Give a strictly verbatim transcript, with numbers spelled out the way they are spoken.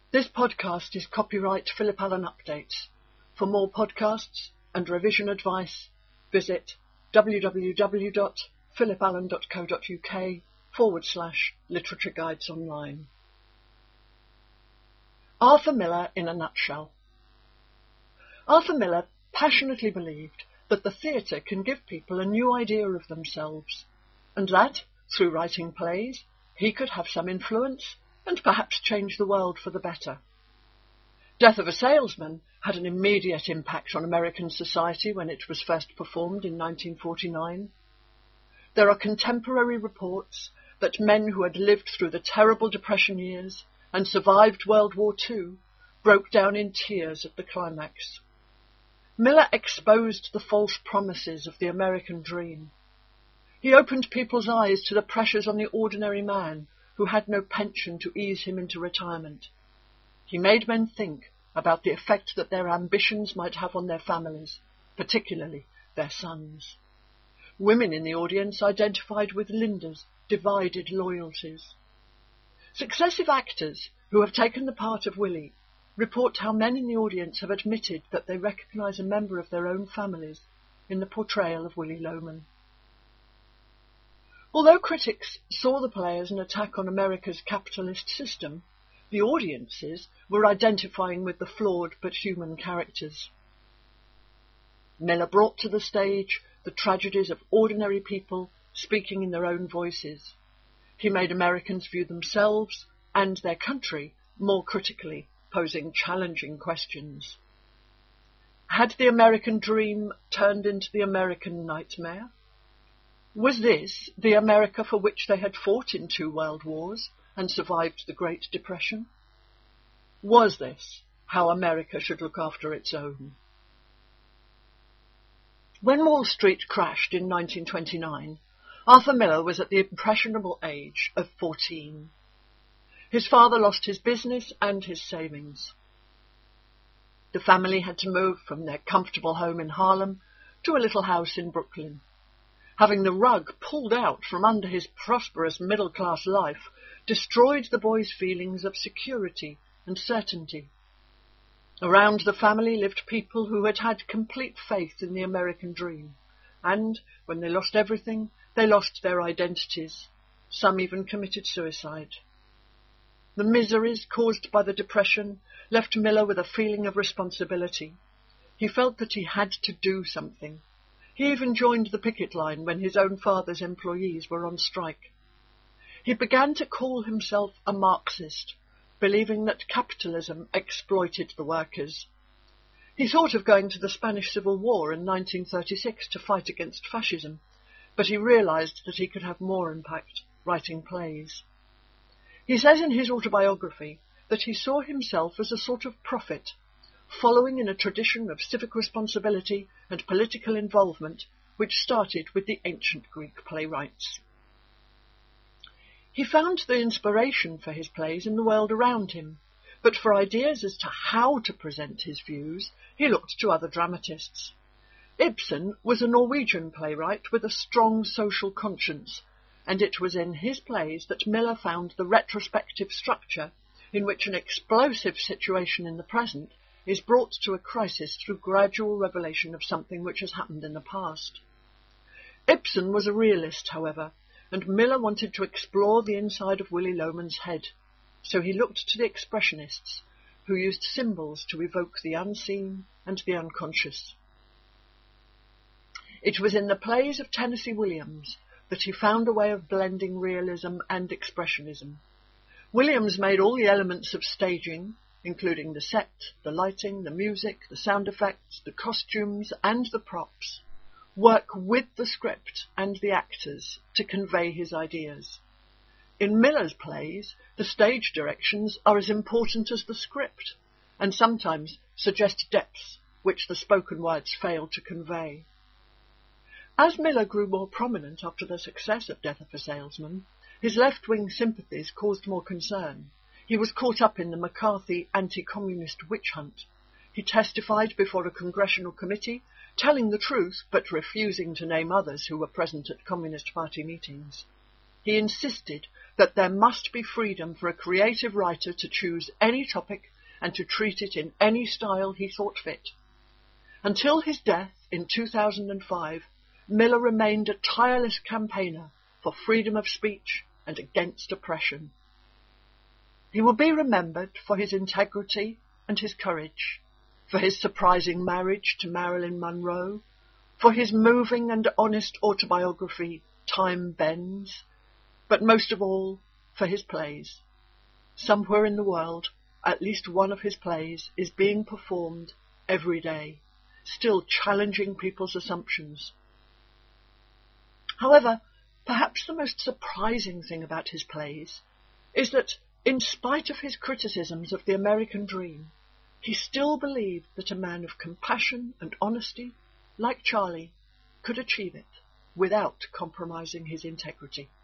This podcast is copyright Philip Allen Updates. For more podcasts and revision advice, visit www.philipallen.co.uk forward slash literature guides online. Arthur Miller in a nutshell. Arthur Miller passionately believed that the theatre can give people a new idea of themselves, and that, through writing plays, he could have some influence and perhaps change the world for the better. Death of a Salesman had an immediate impact on American society when it was first performed in nineteen forty-nine. There are contemporary reports that men who had lived through the terrible Depression years and survived World War Two broke down in tears at the climax. Miller exposed the false promises of the American dream. He opened people's eyes to the pressures on the ordinary man who had no pension to ease him into retirement. He made men think about the effect that their ambitions might have on their families, particularly their sons. Women in the audience identified with Linda's divided loyalties. Successive actors who have taken the part of Willie report how men in the audience have admitted that they recognise a member of their own families in the portrayal of Willie Loman. Although critics saw the play as an attack on America's capitalist system, the audiences were identifying with the flawed but human characters. Miller brought to the stage the tragedies of ordinary people speaking in their own voices. He made Americans view themselves and their country more critically, posing challenging questions. Had the American dream turned into the American nightmare? Was this the America for which they had fought in two world wars and survived the Great Depression? Was this how America should look after its own? When Wall Street crashed in nineteen twenty-nine, Arthur Miller was at the impressionable age of fourteen. His father lost his business and his savings. The family had to move from their comfortable home in Harlem to a little house in Brooklyn. Having the rug pulled out from under his prosperous middle-class life destroyed the boy's feelings of security and certainty. Around the family lived people who had had complete faith in the American dream, and when they lost everything, they lost their identities. Some even committed suicide. The miseries caused by the Depression left Miller with a feeling of responsibility. He felt that he had to do something. He even joined the picket line when his own father's employees were on strike. He began to call himself a Marxist, believing that capitalism exploited the workers. He thought of going to the Spanish Civil War in nineteen thirty-six to fight against fascism, but he realised that he could have more impact writing plays. He says in his autobiography that he saw himself as a sort of prophet, following in a tradition of civic responsibility and political involvement which started with the ancient Greek playwrights. He found the inspiration for his plays in the world around him, but for ideas as to how to present his views, he looked to other dramatists. Ibsen was a Norwegian playwright with a strong social conscience, and it was in his plays that Miller found the retrospective structure in which an explosive situation in the present is brought to a crisis through gradual revelation of something which has happened in the past. Ibsen was a realist, however, and Miller wanted to explore the inside of Willie Loman's head, so he looked to the expressionists, who used symbols to evoke the unseen and the unconscious. It was in the plays of Tennessee Williams that he found a way of blending realism and expressionism. Williams made all the elements of staging, including the set, the lighting, the music, the sound effects, the costumes, and the props, work with the script and the actors to convey his ideas. In Miller's plays, the stage directions are as important as the script, and sometimes suggest depths which the spoken words fail to convey. As Miller grew more prominent after the success of Death of a Salesman, his left-wing sympathies caused more concern. He was caught up in the McCarthy anti-communist witch hunt. He testified before a congressional committee, telling the truth but refusing to name others who were present at Communist Party meetings. he insisted that there must be freedom for a creative writer to choose any topic and to treat it in any style he thought fit. Until his death in two thousand five, Miller remained a tireless campaigner for freedom of speech and against oppression. He will be remembered for his integrity and his courage, for his surprising marriage to Marilyn Monroe, for his moving and honest autobiography, Time Bends, but most of all, for his plays. Somewhere in the world, at least one of his plays is being performed every day, still challenging people's assumptions. However, perhaps the most surprising thing about his plays is that, in spite of his criticisms of the American dream, he still believed that a man of compassion and honesty, like Charlie, could achieve it without compromising his integrity.